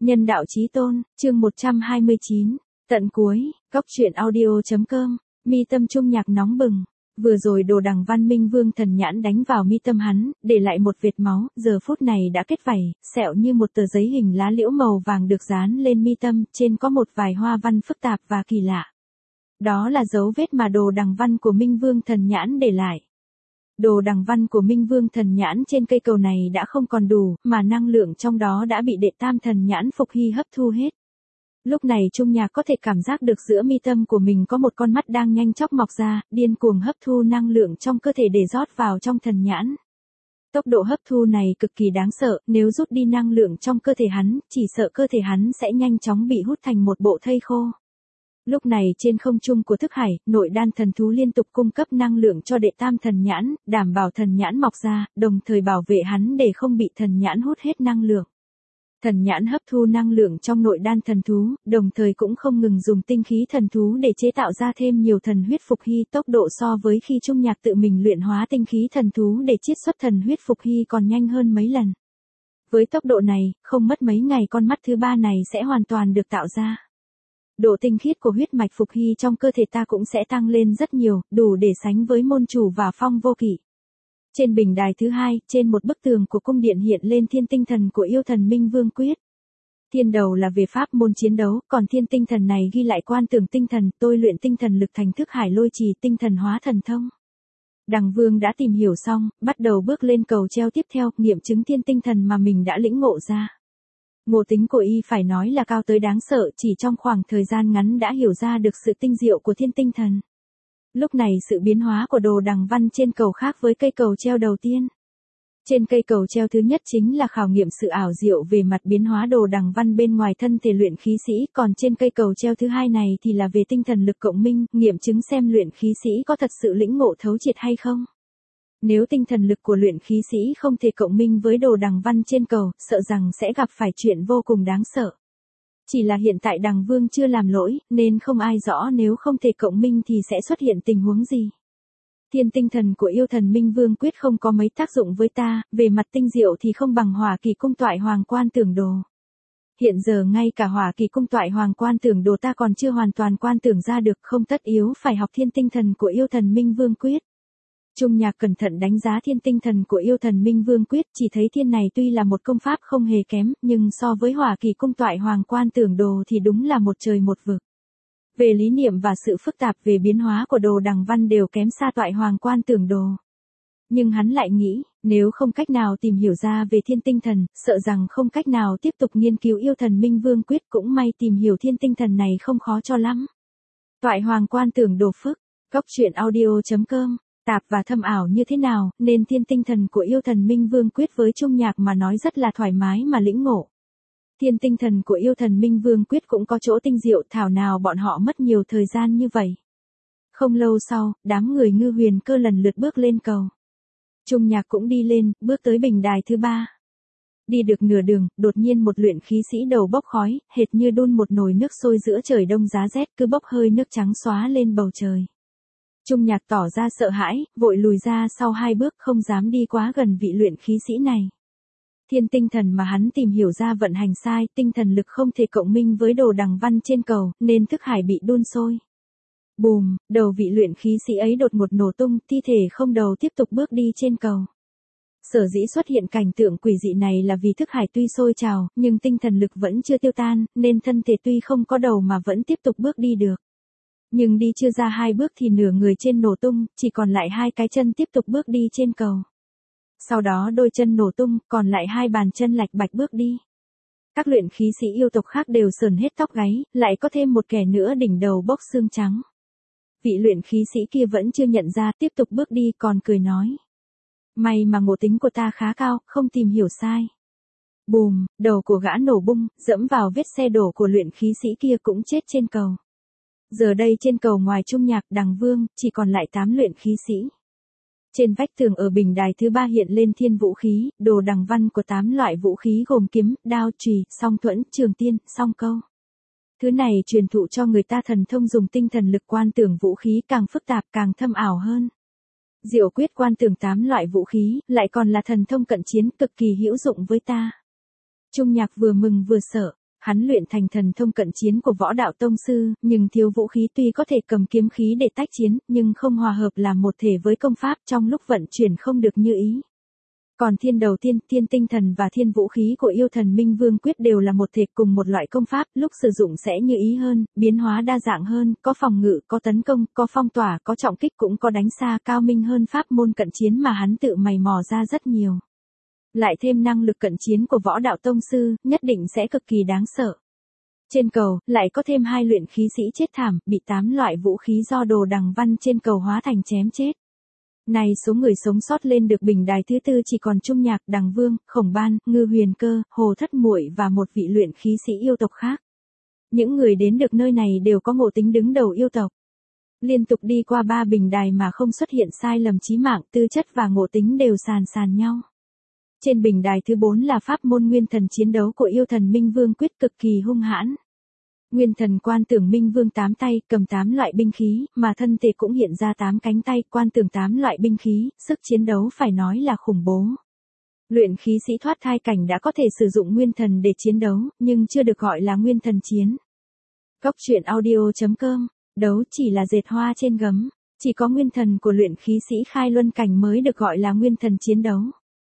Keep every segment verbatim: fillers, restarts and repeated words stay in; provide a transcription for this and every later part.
Nhân đạo chí tôn, chương một trăm hai mươi chín, tận cuối, góc truyện audio chấm com, mi tâm Trung Nhạc nóng bừng. Vừa rồi Đồ Đằng Văn Minh Vương thần nhãn đánh vào mi tâm hắn, để lại một vệt máu, giờ phút này đã kết vảy, sẹo như một tờ giấy hình lá liễu màu vàng được dán lên mi tâm, trên có một vài hoa văn phức tạp và kỳ lạ. Đó là dấu vết mà Đồ Đằng Văn của Minh Vương thần nhãn để lại. Đồ Đằng Văn của Minh Vương thần nhãn trên cây cầu này đã không còn đủ, mà năng lượng trong đó đã bị đệ tam thần nhãn Phục Hy hấp thu hết. Lúc này Trung Nhạc có thể cảm giác được giữa mi tâm của mình có một con mắt đang nhanh chóng mọc ra, điên cuồng hấp thu năng lượng trong cơ thể để rót vào trong thần nhãn. Tốc độ hấp thu này cực kỳ đáng sợ, nếu rút đi năng lượng trong cơ thể hắn, chỉ sợ cơ thể hắn sẽ nhanh chóng bị hút thành một bộ thây khô. Lúc này trên không trung của thức hải, nội đan thần thú liên tục cung cấp năng lượng cho đệ tam thần nhãn, đảm bảo thần nhãn mọc ra, đồng thời bảo vệ hắn để không bị thần nhãn hút hết năng lượng. Thần nhãn hấp thu năng lượng trong nội đan thần thú, đồng thời cũng không ngừng dùng tinh khí thần thú để chế tạo ra thêm nhiều thần huyết Phục Hy, tốc độ so với khi Trung Nhạc tự mình luyện hóa tinh khí thần thú để chiết xuất thần huyết Phục Hy còn nhanh hơn mấy lần. Với tốc độ này, không mất mấy ngày con mắt thứ ba này sẽ hoàn toàn được tạo ra. Độ tinh khiết của huyết mạch Phục Hy trong cơ thể ta cũng sẽ tăng lên rất nhiều, đủ để sánh với môn chủ và Phong Vô Kỵ. Trên bình đài thứ hai, trên một bức tường của cung điện hiện lên thiên tinh thần của yêu thần Minh Vương Quyết. Thiên đầu là về pháp môn chiến đấu, còn thiên tinh thần này ghi lại quan tưởng tinh thần, tôi luyện tinh thần lực thành thức hải lôi trì tinh thần hóa thần thông. Đằng Vương đã tìm hiểu xong, bắt đầu bước lên cầu treo tiếp theo, nghiệm chứng thiên tinh thần mà mình đã lĩnh ngộ ra. Ngộ tính của y phải nói là cao tới đáng sợ, chỉ trong khoảng thời gian ngắn đã hiểu ra được sự tinh diệu của thiên tinh thần. Lúc này sự biến hóa của Đồ Đằng Văn trên cầu khác với cây cầu treo đầu tiên. Trên cây cầu treo thứ nhất chính là khảo nghiệm sự ảo diệu về mặt biến hóa Đồ Đằng Văn bên ngoài thân thể luyện khí sĩ, còn trên cây cầu treo thứ hai này thì là về tinh thần lực cộng minh, nghiệm chứng xem luyện khí sĩ có thật sự lĩnh ngộ thấu triệt hay không. Nếu tinh thần lực của luyện khí sĩ không thể cộng minh với Đồ Đằng Văn trên cầu, sợ rằng sẽ gặp phải chuyện vô cùng đáng sợ. Chỉ là hiện tại Đằng Vương chưa làm lỗi, nên không ai rõ nếu không thể cộng minh thì sẽ xuất hiện tình huống gì. Thiên tinh thần của yêu thần Minh Vương Quyết không có mấy tác dụng với ta, về mặt tinh diệu thì không bằng Hỏa Kỳ Cung Toại Hoàng Quan Tưởng Đồ. Hiện giờ ngay cả Hỏa Kỳ Cung Toại Hoàng Quan Tưởng Đồ ta còn chưa hoàn toàn quan tưởng ra được, không tất yếu phải học thiên tinh thần của yêu thần Minh Vương Quyết. Trung Nhạc cẩn thận đánh giá thiên tinh thần của yêu thần Minh Vương Quyết, chỉ thấy thiên này tuy là một công pháp không hề kém, nhưng so với Hỏa Kỳ Cung Toại Hoàng Quan Tưởng Đồ thì đúng là một trời một vực. Về lý niệm và sự phức tạp về biến hóa của Đồ Đằng Văn đều kém xa Toại Hoàng Quan Tưởng Đồ. Nhưng hắn lại nghĩ, nếu không cách nào tìm hiểu ra về thiên tinh thần, sợ rằng không cách nào tiếp tục nghiên cứu yêu thần Minh Vương Quyết, cũng may tìm hiểu thiên tinh thần này không khó cho lắm. Toại Hoàng Quan Tưởng Đồ phức, góc truyện audio chấm com. Tạp và thâm ảo như thế nào, nên thiên tinh thần của yêu thần Minh Vương Quyết với Trung Nhạc mà nói rất là thoải mái mà lĩnh ngộ. Thiên tinh thần của yêu thần Minh Vương Quyết cũng có chỗ tinh diệu, thảo nào bọn họ mất nhiều thời gian như vậy. Không lâu sau, đám người Ngư Huyền Cơ lần lượt bước lên cầu. Trung Nhạc cũng đi lên, bước tới bình đài thứ ba. Đi được nửa đường, đột nhiên một luyện khí sĩ đầu bốc khói, hệt như đun một nồi nước sôi giữa trời đông giá rét, cứ bốc hơi nước trắng xóa lên bầu trời. Trung Nhạc tỏ ra sợ hãi, vội lùi ra sau hai bước, không dám đi quá gần vị luyện khí sĩ này. Thiên tinh thần mà hắn tìm hiểu ra vận hành sai, tinh thần lực không thể cộng minh với Đồ Đằng Văn trên cầu, nên thức hải bị đun sôi. Bùm, đầu vị luyện khí sĩ ấy đột ngột nổ tung, thi thể không đầu tiếp tục bước đi trên cầu. Sở dĩ xuất hiện cảnh tượng quỷ dị này là vì thức hải tuy sôi trào, nhưng tinh thần lực vẫn chưa tiêu tan, nên thân thể tuy không có đầu mà vẫn tiếp tục bước đi được. Nhưng đi chưa ra hai bước thì nửa người trên nổ tung, chỉ còn lại hai cái chân tiếp tục bước đi trên cầu. Sau đó đôi chân nổ tung, còn lại hai bàn chân lạch bạch bước đi. Các luyện khí sĩ yêu tộc khác đều sờn hết tóc gáy, lại có thêm một kẻ nữa đỉnh đầu bốc xương trắng. Vị luyện khí sĩ kia vẫn chưa nhận ra, tiếp tục bước đi còn cười nói. May mà ngộ tính của ta khá cao, không tìm hiểu sai. Bùm, đầu của gã nổ bung, dẫm vào vết xe đổ của luyện khí sĩ kia cũng chết trên cầu. Giờ đây trên cầu ngoài Trung Nhạc, Đằng Vương, chỉ còn lại tám luyện khí sĩ. Trên vách tường ở bình đài thứ ba hiện lên thiên vũ khí, Đồ Đằng Văn của tám loại vũ khí gồm kiếm, đao, chùy, song thuẫn, trường tiên, song câu. Thứ này truyền thụ cho người ta thần thông dùng tinh thần lực quan tưởng vũ khí, càng phức tạp càng thâm ảo hơn. Diệu quyết quan tưởng tám loại vũ khí, lại còn là thần thông cận chiến cực kỳ hữu dụng với ta. Trung Nhạc vừa mừng vừa sợ. Hắn luyện thành thần thông cận chiến của võ đạo tông sư, nhưng thiếu vũ khí, tuy có thể cầm kiếm khí để tách chiến, nhưng không hòa hợp làm một thể với công pháp, trong lúc vận chuyển không được như ý. Còn thiên đầu tiên, thiên tinh thần và thiên vũ khí của yêu thần Minh Vương Quyết đều là một thể cùng một loại công pháp, lúc sử dụng sẽ như ý hơn, biến hóa đa dạng hơn, có phòng ngự, có tấn công, có phong tỏa, có trọng kích, cũng có đánh xa, cao minh hơn pháp môn cận chiến mà hắn tự mày mò ra rất nhiều. Lại thêm năng lực cận chiến của võ đạo tông sư, nhất định sẽ cực kỳ đáng sợ. Trên cầu, lại có thêm hai luyện khí sĩ chết thảm, bị tám loại vũ khí do Đồ Đằng Văn trên cầu hóa thành chém chết. Này số người sống sót lên được bình đài thứ tư chỉ còn Trung Nhạc, Đằng Vương, Khổng Ban, Ngư Huyền Cơ, Hồ Thất Muội và một vị luyện khí sĩ yêu tộc khác. Những người đến được nơi này đều có ngộ tính đứng đầu yêu tộc. Liên tục đi qua ba bình đài mà không xuất hiện sai lầm chí mạng, tư chất và ngộ tính đều sàn sàn nhau. Trên bình đài thứ bốn là pháp môn nguyên thần chiến đấu của yêu thần Minh Vương Quyết, cực kỳ hung hãn. Nguyên thần quan tưởng Minh Vương tám tay, cầm tám loại binh khí, mà thân thể cũng hiện ra tám cánh tay, quan tưởng tám loại binh khí, sức chiến đấu phải nói là khủng bố. Luyện khí sĩ thoát thai cảnh đã có thể sử dụng nguyên thần để chiến đấu, nhưng chưa được gọi là nguyên thần chiến. Góc truyện audio chấm com, đấu chỉ là dệt hoa trên gấm, chỉ có nguyên thần của luyện khí sĩ khai luân cảnh mới được gọi là nguyên thần chiến đấu.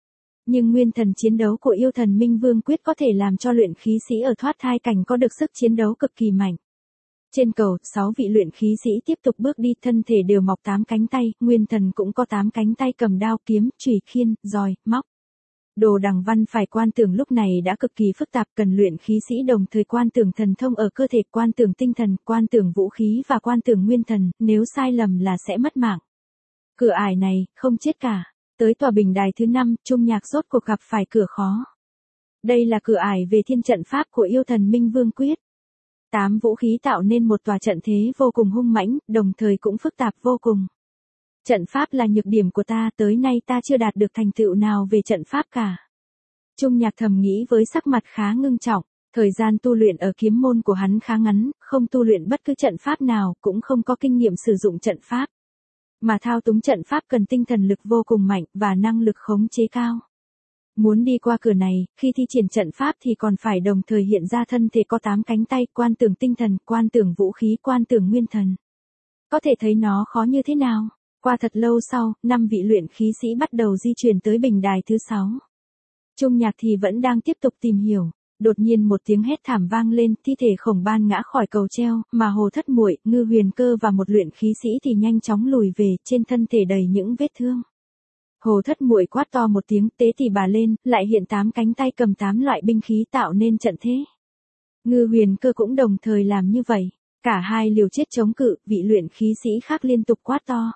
Nhưng nguyên thần chiến đấu của yêu thần Minh Vương Quyết có thể làm cho luyện khí sĩ ở thoát thai cảnh có được sức chiến đấu cực kỳ mạnh. Trên cầu, sáu vị luyện khí sĩ tiếp tục bước đi, thân thể đều mọc tám cánh tay, nguyên thần cũng có tám cánh tay cầm đao, kiếm, chùy, khiên, roi, móc. Đồ Đằng Văn phải quan tưởng lúc này đã cực kỳ phức tạp, cần luyện khí sĩ đồng thời quan tưởng thần thông ở cơ thể, quan tưởng tinh thần, quan tưởng vũ khí và quan tưởng nguyên thần, nếu sai lầm là sẽ mất mạng. Cửa ải này, không chết cả. Tới tòa bình đài thứ năm, Trung Nhạc rốt cuộc gặp phải cửa khó. Đây là cửa ải về thiên trận pháp của yêu thần Minh Vương Quyết. Tám vũ khí tạo nên một tòa trận thế vô cùng hung mãnh, đồng thời cũng phức tạp vô cùng. Trận pháp là nhược điểm của ta, tới nay ta chưa đạt được thành tựu nào về trận pháp cả. Trung Nhạc thầm nghĩ với sắc mặt khá ngưng trọng, thời gian tu luyện ở kiếm môn của hắn khá ngắn, không tu luyện bất cứ trận pháp nào, cũng không có kinh nghiệm sử dụng trận pháp. Mà thao túng trận pháp cần tinh thần lực vô cùng mạnh và năng lực khống chế cao. Muốn đi qua cửa này, khi thi triển trận pháp thì còn phải đồng thời hiện ra thân thể có tám cánh tay, quan tưởng tinh thần, quan tưởng vũ khí, quan tưởng nguyên thần. Có thể thấy nó khó như thế nào. Qua thật lâu sau, năm vị luyện khí sĩ bắt đầu di chuyển tới bình đài thứ sáu. Trung Nhạc thì vẫn đang tiếp tục tìm hiểu. Đột nhiên một tiếng hét thảm vang lên, thi thể Khổng Ban ngã khỏi cầu treo, mà Hồ Thất Muội, Ngư Huyền Cơ và một luyện khí sĩ thì nhanh chóng lùi về, trên thân thể đầy những vết thương. Hồ Thất Muội quát to một tiếng, tế thì bà lên, lại hiện tám cánh tay cầm tám loại binh khí tạo nên trận thế. Ngư Huyền Cơ cũng đồng thời làm như vậy, cả hai liều chết chống cự, vị luyện khí sĩ khác liên tục quát to.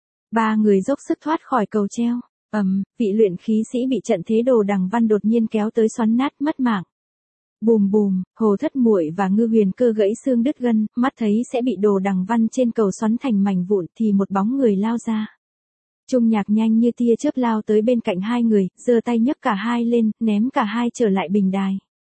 Ba người dốc sức thoát khỏi cầu treo, ầm, um, vị luyện khí sĩ bị trận thế Đồ Đằng Văn đột nhiên kéo tới xoắn nát, mất mạng. Bùm bùm, Hồ Thất Muội và Ngư Huyền Cơ gãy xương đứt gân, mắt thấy sẽ bị Đồ Đằng Văn trên cầu xoắn thành mảnh vụn thì một bóng người lao ra. Trung Nhạc nhanh như tia chớp lao tới bên cạnh hai người, giơ tay nhấc cả hai lên, ném cả hai trở lại bình đài.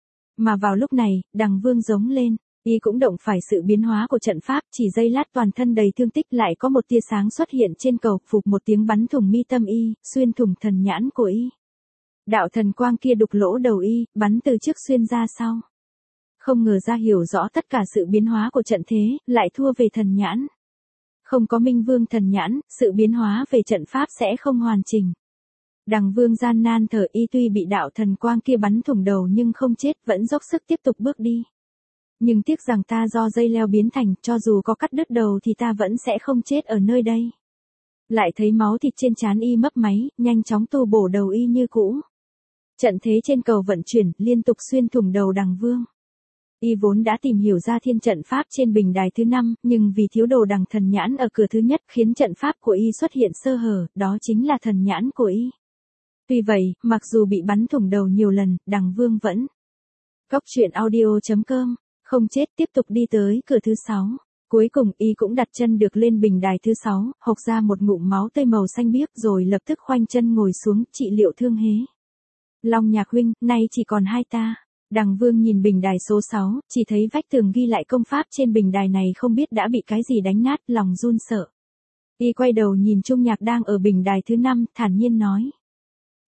Mà vào lúc này, Đằng Vương giống lên, y cũng động phải sự biến hóa của trận pháp, chỉ giây lát toàn thân đầy thương tích, lại có một tia sáng xuất hiện trên cầu, phụp một tiếng bắn thủng mi tâm y, xuyên thủng thần nhãn của y. Đạo thần quang kia đục lỗ đầu y, bắn từ trước xuyên ra sau. Không ngờ ra hiểu rõ tất cả sự biến hóa của trận thế, lại thua về thần nhãn. Không có Minh Vương thần nhãn, sự biến hóa về trận pháp sẽ không hoàn chỉnh. Đằng Vương gian nan thở, y tuy bị đạo thần quang kia bắn thủng đầu nhưng không chết, vẫn dốc sức tiếp tục bước đi. Nhưng tiếc rằng ta do dây leo biến thành, cho dù có cắt đứt đầu thì ta vẫn sẽ không chết ở nơi đây. Lại thấy máu thịt trên trán y mấp máy, nhanh chóng tu bổ đầu y như cũ. Trận thế trên cầu vận chuyển, liên tục xuyên thủng đầu Đằng Vương. Y vốn đã tìm hiểu ra thiên trận pháp trên bình đài thứ năm, nhưng vì thiếu Đồ Đằng thần nhãn ở cửa thứ nhất khiến trận pháp của y xuất hiện sơ hở, đó chính là thần nhãn của y. Tuy vậy, mặc dù bị bắn thủng đầu nhiều lần, Đằng Vương vẫn. Góc truyện audio chấm com, không chết, tiếp tục đi tới cửa thứ sáu. Cuối cùng y cũng đặt chân được lên bình đài thứ sáu, hộc ra một ngụm máu tươi màu xanh biếc rồi lập tức khoanh chân ngồi xuống trị liệu thương hế. Long Nhạc huynh, nay chỉ còn hai ta. Đằng Vương nhìn bình đài số sáu, chỉ thấy vách tường ghi lại công pháp trên bình đài này không biết đã bị cái gì đánh nát, lòng run sợ. Y quay đầu nhìn Trung Nhạc đang ở bình đài thứ năm, thản nhiên nói.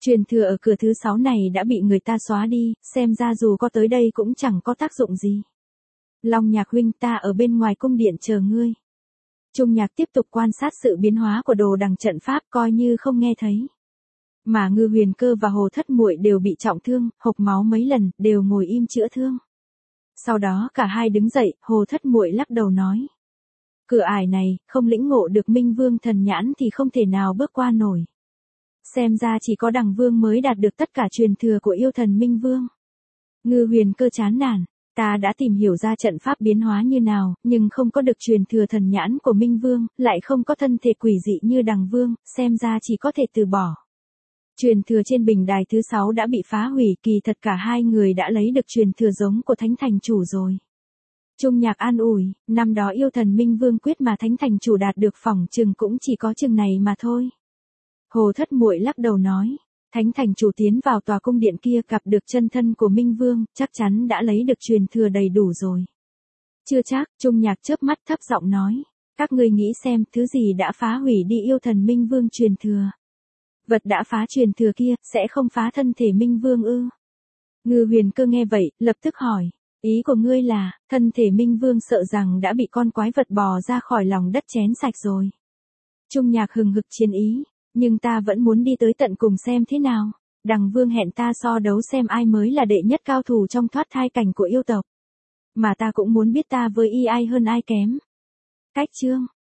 Truyền thừa ở cửa thứ sáu này đã bị người ta xóa đi, xem ra dù có tới đây cũng chẳng có tác dụng gì. Long Nhạc huynh, ta ở bên ngoài cung điện chờ ngươi. Trung Nhạc tiếp tục quan sát sự biến hóa của đồ đằng trận pháp, coi như không nghe thấy. Mà Ngư Huyền Cơ và Hồ Thất Muội đều bị trọng thương, hộc máu mấy lần, đều ngồi im chữa thương. Sau đó cả hai đứng dậy, Hồ Thất Muội lắc đầu nói. Cửa ải này, không lĩnh ngộ được Minh Vương thần nhãn thì không thể nào bước qua nổi. Xem ra chỉ có Đằng Vương mới đạt được tất cả truyền thừa của yêu thần Minh Vương. Ngư Huyền Cơ chán nản, ta đã tìm hiểu ra trận pháp biến hóa như nào, nhưng không có được truyền thừa thần nhãn của Minh Vương, lại không có thân thể quỷ dị như Đằng Vương, xem ra chỉ có thể từ bỏ. Truyền thừa trên bình đài thứ sáu đã bị phá hủy, kỳ thật cả hai người đã lấy được truyền thừa giống của Thánh Thành Chủ rồi. Trung Nhạc an ủi, năm đó yêu thần Minh Vương quyết mà Thánh Thành Chủ đạt được phỏng chừng cũng chỉ có chừng này mà thôi. Hồ Thất Muội lắc đầu nói, Thánh Thành Chủ tiến vào tòa cung điện kia gặp được chân thân của Minh Vương, chắc chắn đã lấy được truyền thừa đầy đủ rồi. Chưa chắc, Trung Nhạc chớp mắt thấp giọng nói, các ngươi nghĩ xem thứ gì đã phá hủy đi yêu thần Minh Vương truyền thừa. Vật đã phá truyền thừa kia, sẽ không phá thân thể Minh Vương ư? Ngư Huyền Cơ nghe vậy, lập tức hỏi, ý của ngươi là, thân thể Minh Vương sợ rằng đã bị con quái vật bò ra khỏi lòng đất chén sạch rồi. Trung Nhạc hừng hực chiến ý, nhưng ta vẫn muốn đi tới tận cùng xem thế nào. Đằng Vương hẹn ta so đấu xem ai mới là đệ nhất cao thủ trong thoát thai cảnh của yêu tộc. Mà ta cũng muốn biết ta với y ai hơn ai kém. Cách chương